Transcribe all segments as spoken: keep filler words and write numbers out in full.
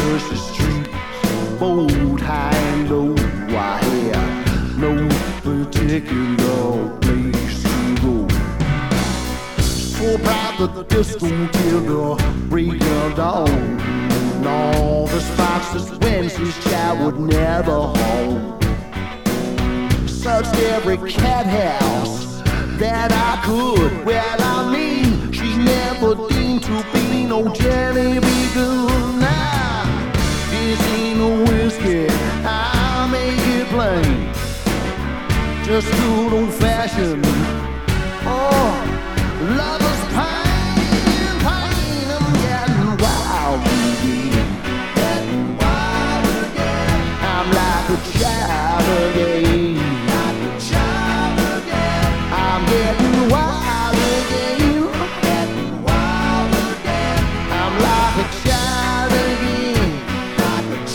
searched the streets, both high and low. I had no particular place to go. So proud that the disco till the break of dawn. And all the sparks that Wednesday's child would never home. Searched every cat house that I could. Well, I mean, she's never deemed to be no jelly bean. Now, this ain't no whiskey, I'll make it plain. Just good old fashioned, oh, lover's pain, pain. I'm getting wild again, getting wild again. I'm like a child again, like a child again. I'm getting wild again, getting wild again. I'm like a child again, like a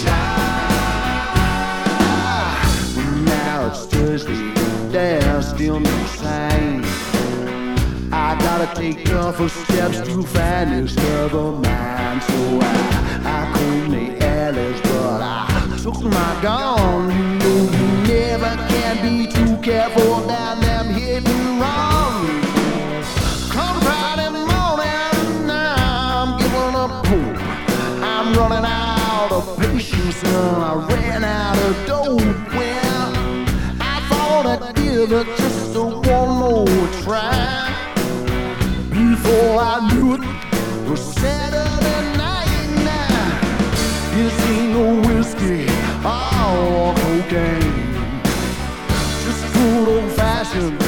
child. Now it's Thursday, there's still no sign. I gotta take tougher steps to find this love of mine. So I, I combed the alleys, but I took my gun. You know you never can be too careful down them hidden wrong. Come Friday morning, I'm giving up hope. I'm running out of patience and I ran out of dope. Well, I thought I'd give it just a one more try. Before I knew it, it was Saturday night now. This ain't no whiskey or cocaine, just good old fashioned